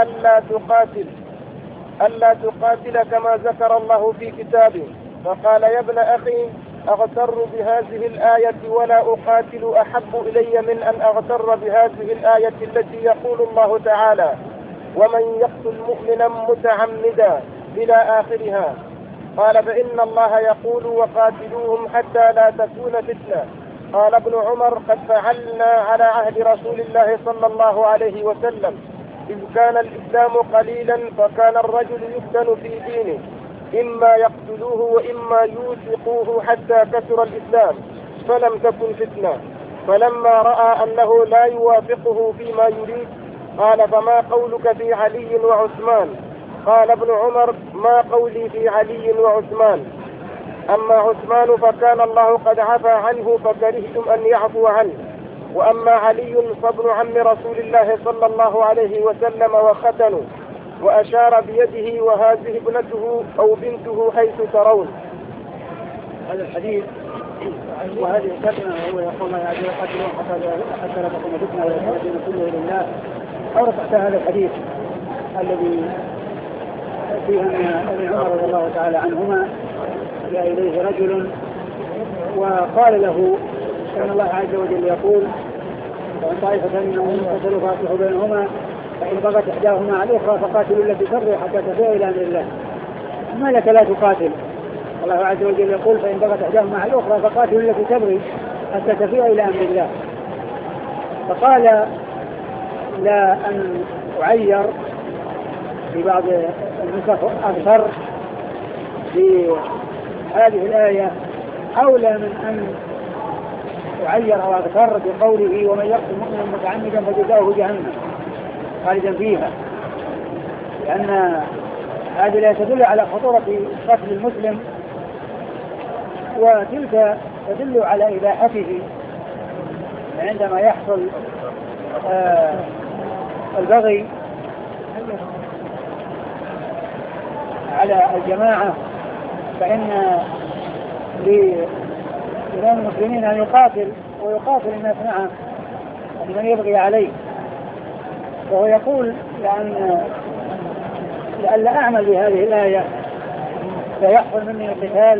ألا تقاتل كما ذكر الله في كتابه. فقال يا ابن أخي أغتر بهذه الآية ولا أقاتل أحب إلي من أن أغتر بهذه الآية التي يقول الله تعالى ومن يقتل مؤمنا متعمدا إلى آخرها. قال فإن الله يقول وقاتلوهم حتى لا تكون فتنة. قال ابن عمر قد فعلنا على عهد رسول الله صلى الله عليه وسلم إذ كان الإسلام قليلا فكان الرجل يفتن في دينه إما يقتلوه وإما يوثقوه حتى كثر الإسلام فلم تكن فتنة. فلما رأى أنه لا يوافقه فيما يريد قال فما قولك في علي وعثمان؟ قال ابن عمر ما قولي في علي وعثمان، أما عثمان فكان الله قد عفى عنه فكرهتم أن يعفو عنه، وأما علي فابن عم رسول الله صلى الله عليه وسلم وختنه. وأشار بيده وهذه ابنته أو بنته حيث ترون. هذا الحديث وهذه الكلمة هو يقول يا عجل قتلون حتى لا تكون فتنة ويخرجون كله إلى الله. أورد هذا الحديث الذي فيه أن ابن عمر رضي الله تعالى عنهما جاء إليه رجل وقال له إن الله عز وجل يقول وإن طائفة منهم اقتتلوا فأصلحوا بينهما فإن بغت إحداهما على الأخرى فقاتلوا التي تبغي حتى تفيء إلى أمر الله. ما لك لا تقاتل؟ الله عز وجل يقول فإن بغت إحداهما على الأخرى فقاتلوا التي تبغي حتى تفيء إلى أمر الله. فقال لا أن أعير في بعض النسخ أكثر في هذه الآية أولى من أن أعير أو أكثر بقوله ومن يقتل مؤمنا متعمدا فجزاؤه جهنم خالدا فيها، لأن هذه لا تدل على خطورة قتل المسلم وتلك تدل على إباحته عندما يحصل البغي على الجماعة فإن لإمام المسلمين أن يقاتل ويقاتل الناس معه لمن يبغي عليه. وهو يقول لأن أعمل بهذه الآية فيحصل مني القتال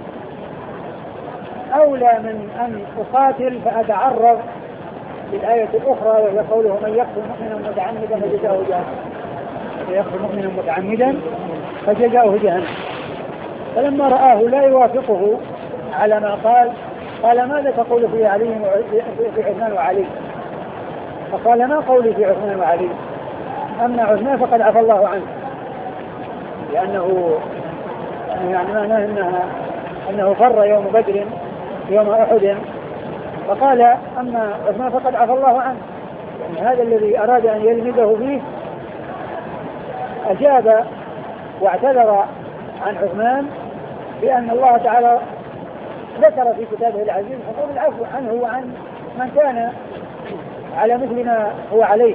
أولى من أن أقاتل فأتعرض للآية الأخرى وهي قوله من يقتل مؤمنا متعمدا فجزاؤه جهنم. يقتل مؤمنا متعمدا فجزاؤه جهنم. فلما رآه لا يوافقه على ما قال ماذا تقول في علي في عثمان وعلي؟ فقال ما قولي في عثمان وعلي؟ أما عثمان فقد عفى الله عنه لأنه يعني معناه أنه فر يوم بدر يوم أحد. فقال أما عثمان فقد عفى الله عنه، يعني هذا الذي أراد أن يلمزه فيه أجاب واعتذر عن عثمان بأن الله تعالى ذكر في كتابه العزيز حصول العفو عنه وعن من كان على مثل ما هو عليه.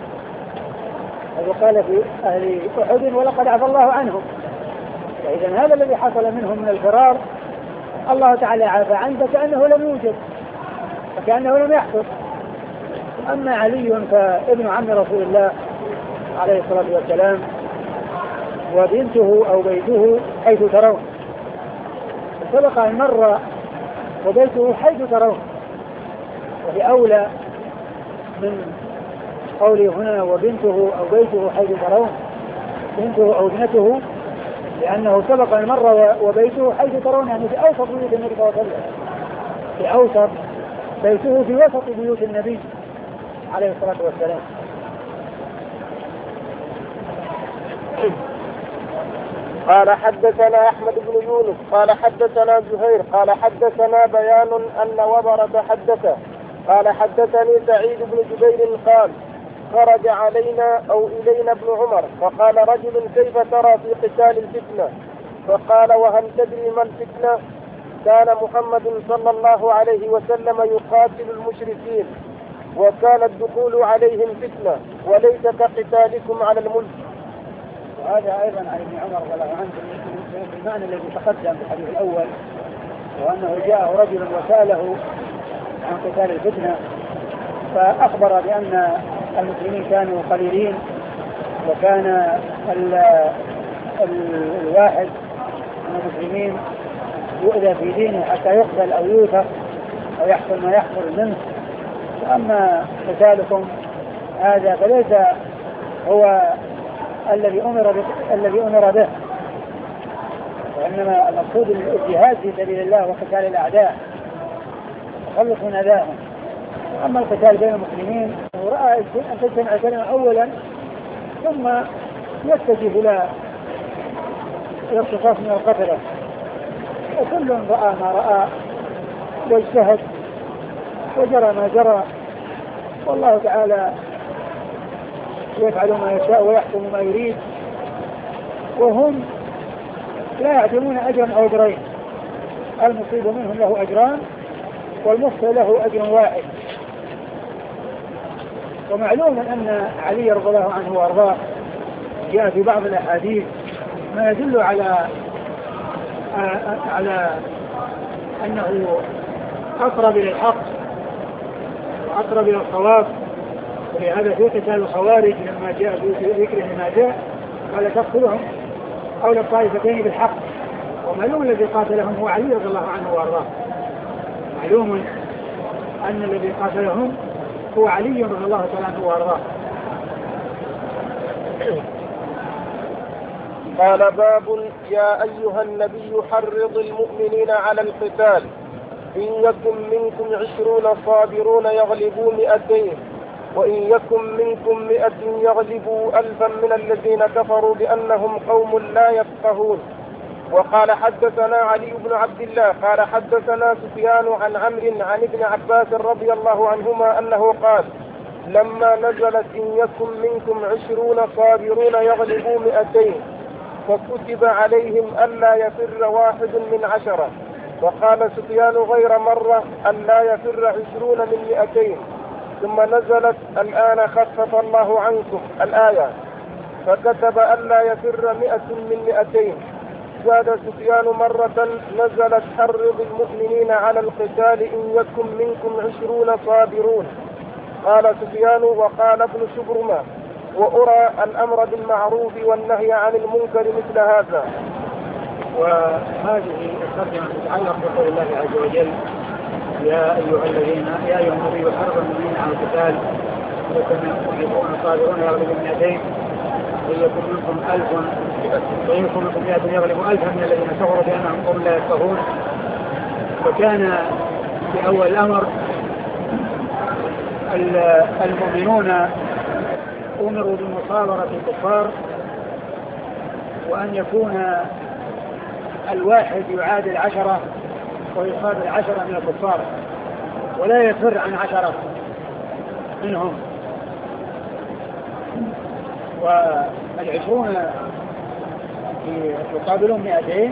وقال في أهل أحد ولقد عفى الله عنهم. فإذا هذا الذي حصل منهم من الفرار الله تعالى عفى عنه كأنه لم يوجد وكأنه لم يحصل. أما علي فابن عم رسول الله عليه الصلاة والسلام وبنته أو بيته حيث ترون، سبق أن مر وبيته حيث ترون، وهي أولى من قوله هنا وبنته أو بيته حيث ترون، بنته أو ابنته، لأنه سبق أن مر وبيته حيث ترون يعني في أوسط بيوت النبي صلى الله عليه وسلم، في أوسط بيته في وسط بيوت النبي عليه الصلاة والسلام. قال حدثنا أحمد بن يونس قال حدثنا زهير قال حدثنا بيان أن وبرة حدثه قال حدثني سعيد بن جبير قال خرج علينا أو إلينا ابن عمر فقال رجل كيف ترى في قتال الفتنة؟ فقال وهل تدري ما الفتنة؟ كان محمد صلى الله عليه وسلم يقاتل المشركين وكان الدخول عليهم فتنة وليس كقتالكم على الملك. وهذا أيضا عن ابن عمر رضي الله عنه في المعنى الذي تقدم في الحديث الأول، وأنه جاءه رجل وسأله عن قتال الفتنة، فأخبر بأن المسلمين كانوا قليلين، وكان الواحد من المسلمين يؤذى في دينه حتى يقتل أو يوثق أو يحصل ما يحصل منه، وأما قتالكم هذا فليس هو الذي أمر به، وإنما المقصود الجهاد في سبيل الله وقتال الأعداء تخلص من أذاهم. أما القتال بين المسلمين رأى أن تجتمع الكلمة أولا ثم يتجه إلى الارتخاص من القتلة، وكل رأى ما رأى واجتهد وجرى ما جرى، والله تعالى يفعل ما يشاء ويحكم ما يريد، وهم لا يعتمون أجرا أو أجرين، المصيب منهم له أجران والمخطئ له أجر واحد. ومعلوم أن علي رضي الله عنه وأرضاه جاء في بعض الأحاديث ما يدل على أنه أقرب إلى الحق وأقرب إلى الصواب، ولهذا في قتال الخوارج لما جاء في ذكره ما جاء قال تقتلهم أولى الطائفتين بالحق، ومعلوم الذي قاتلهم هو علي رضي الله عنه وأرضاه، معلوم أن الذي قاتلهم هو علي رضي الله عنه وأرضاه. قال باب يا أيها النبي حرض المؤمنين على القتال إن يكن منكم 20 صابرون يغلبوا 200 وإن يكن منكم 100 يغلبوا 1000 من الذين كفروا بأنهم قوم لا يفقهون. وقال حدثنا علي بن عبد الله قال حدثنا سفيان عن عمرو عن ابن عباس رضي الله عنهما أنه قال لما نزلت إن يكن منكم 20 صابرون يغلبوا 200 فكتب عليهم ألا يفر 1 من 10. وقال سفيان غير مرة ألا يفر 20 من 200. ثم نزلت الآن خفف الله عنكم الآية فكتب ألا يفر 100 من 200. زاد سفيان مرة نزلت حرض المؤمنين على القتال إن يكن منكم 20 صابرون. قال سفيان وقال ابن شبرمة وأرى الأمر بالمعروف والنهي عن المنكر مثل هذا. وهذه الترجمة تتعلق بقول الله عز وجل يا أيها النبي حرض المؤمنين على القتال يكون صابرون يغلبون 200 ويكون منكم 1000 ويكون منكم 100 يغلبوا 1000 من الذين كفروا بأنهم قوم لا يفقهون. وكان في أول الأمر المؤمنون أمروا بمصابرة الكفار، وأن يكون الواحد يعادل 10 ويصابر 10 من الكفار ولا يفر عن 10 منهم. وال20 يقابلون 200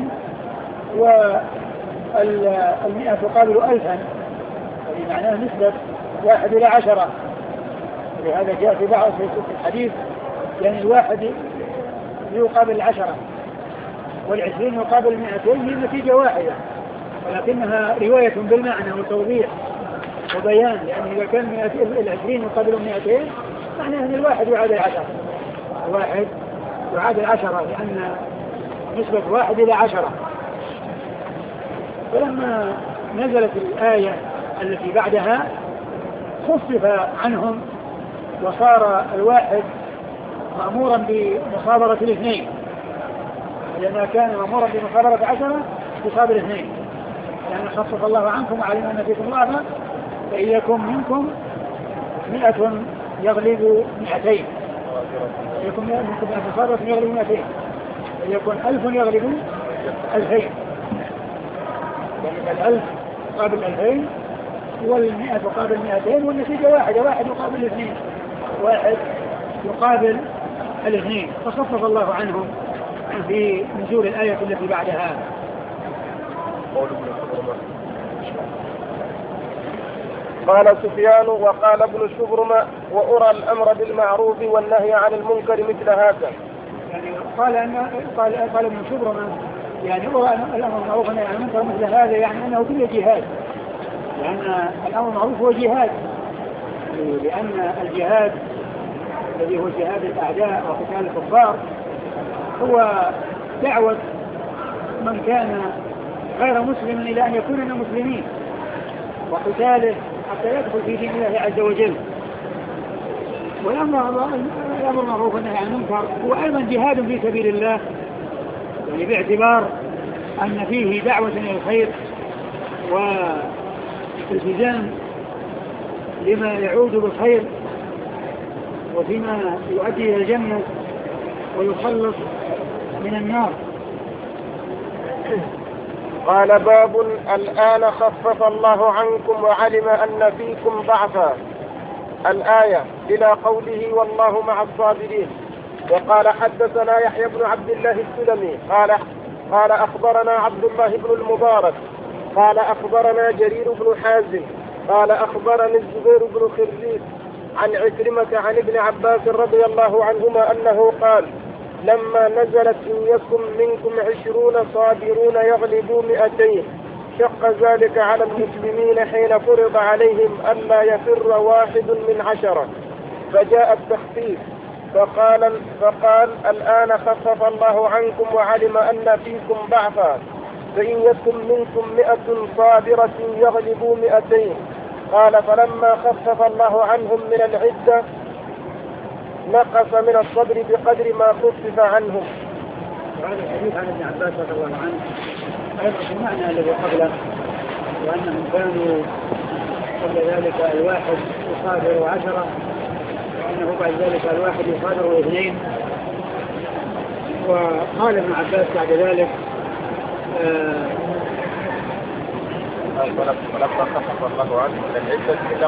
وال100 تقابل 1000، وفي معناه نسبة 1 إلى 10. ولهذا جاء في بعض في الحديث يعني الواحد يقابل 10 وال20 يقابل 200 هي نتيجة واحدة، ولكنها رواية بالمعنى وتوضيح وبيان، لأن إذا كان 20 يقابل 200 معناه أن الواحد يعادل 10، الواحد يعادل 10 لأن نسبة 1 إلى 10. فلما نزلت الآية التي بعدها خفف عنهم وصار الواحد مأمورا بمصابرة 2، لأنه كان مأمورا بمصابرة 10 يصابر 2، لأن خفف الله عنكم وعلم أن فيكم ضعفا فإن يكن منكم 100 يغلب 200 يكون منكم مصابرة يغلب 200 ويكون 1000 يغلب 2000، يعني 1000 يقابل 2000 وال100 يقابل 200 والنتيجة واحد يقابل 2، واحد يقابل 2. فخفف الله عنهم في نزول الآية التي بعدها. قال سفيان وقال ابن شبرمة وأرى الأمر بالمعروف والنهي عن المنكر مثل هذا. يعني قال ابن شبرمة يعني أرى الأمر بالمعروف والنهي عن المنكر مثل هذا، يعني أنه كله جهاد، لأن الأمر بالمعروف هو جهاد، لأن الجهاد الذي هو جهاد الأعداء وقتال الكفار هو دعوة من كان غير مسلم إلى أن يكون من المسلمين، وقتاله حتى يدخل في دين الله عز وجل. والأمر بالمعروف والنهي عن المنكر هو أيضا جهاد في سبيل الله، يعني باعتبار أن فيه دعوة إلى الخير والتزام لما يعود بالخير وفيما يؤدي إلى الجنة ويخلص من النار. قال باب الآن خفف الله عنكم وعلم أن فيكم ضعفا، الآية إلى قوله والله مع الصابرين. وقال حدثنا يحيى بن عبد الله السلمي قال أخبرنا عبد الله بن المبارك قال أخبرنا جرير بن حازم قال أخبرني الزبير بن خريج عن عكرمة عن ابن عباس رضي الله عنهما أنه قال لما نزلت إن يكن منكم 20 صابرون يغلبوا 200 شق ذلك على المسلمين حين فرض عليهم ألا يفر 1 من 10، فجاء التخفيف فقال الآن خفف الله عنكم وعلم أن فيكم ضعفا، فإن يكن منكم 100 صابرة يغلبوا 200. قال فلما خفف الله عنهم من العدة نقص من الصبر بقدر ما خفف عنهم. وهذا الحديث عن ابن عباس رضي الله عنه أيضا في المعنى الذي قبله، وأنهم كانوا قبل ذلك 1 يصابر 10 وأنه بعد ذلك 1 يصابر 2. وقال ابن عباس بعد ذلك فلما خفف الله عنه من العدة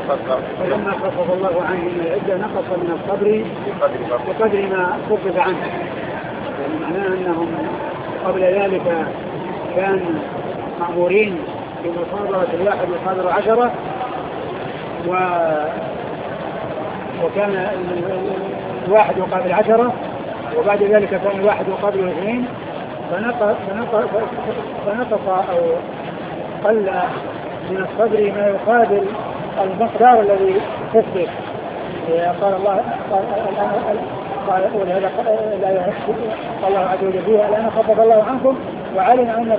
نقص من الصبر بقدر ما خفف عنه، يعني معناه أنهم قبل ذلك كان مأمورين بمصابرة 1 يصابر 10 وكان 1 يقابل 10، وبعد ذلك كان 1 يقابل 2، فنقص أو قل من الصبر ما يقابل المقدار الذي خفف. قال الله ولهذا قال الله عز وجل فيها الآن خفف الله عنكم وعلم أن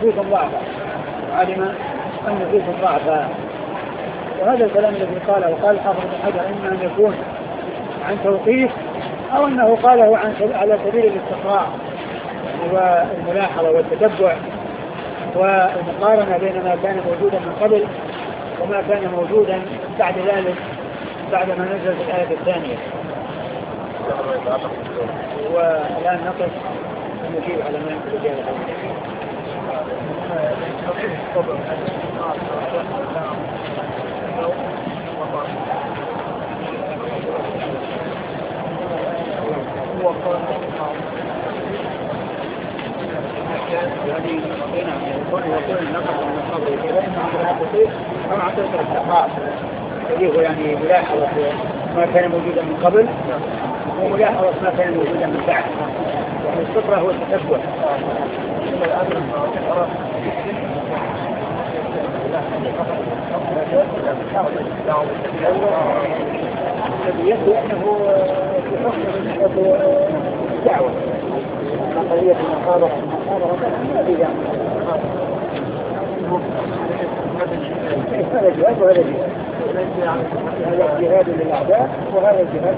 فيكم ضعفا. وهذا الكلام الذي قاله وقال حافظ بن حجر إما أن يكون عن توقيف أو أنه قاله على سبيل الاستقراء والملاحظة والتتبع والمقارنة بين ما كان موجودا من قبل وما كان موجودا بعد ذلك بعدما نزلت الآية الثانية. والآن نقف ونجيب على ما يمكن الإجابة. يعني يكون النقص من الصبر كذا أو عن طريق الاستقراء الذي هو يعني ملاحظة ما كان موجودا من قبل وملاحظة ما كان موجودا من بعد، يعني الفطرة هو التتبع. الذي يبدو أنه في حكم الدعوة قضية المحاضرة هذا جهاد وهذا جهاد، هذا جهاد للأعداء وهذا جهاد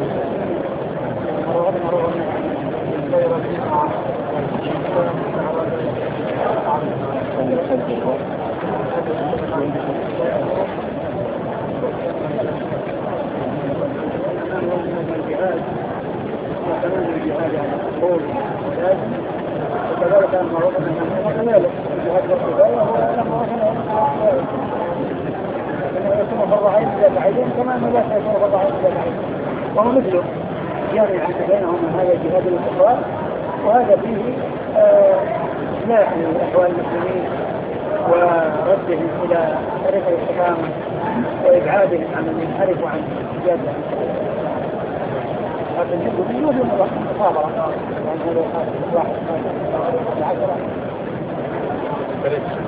الجهاد على القول وكذلك المعروف أنه كذلك الجهاد والكفاية هو يكون فرعين إلى بعيدين كما أنه لا يكون فرعين إلى بعيدين، وهو مثله جامع بينهم هذا جهاد الاستقرار وهذا فيه إصلاح لأحوال المسلمين وردهم إلى طريق الاستقامة وإبعادهم عن من ينحرف عن الجادة. لكن يقول لهم مخابرة وأنه لو واحد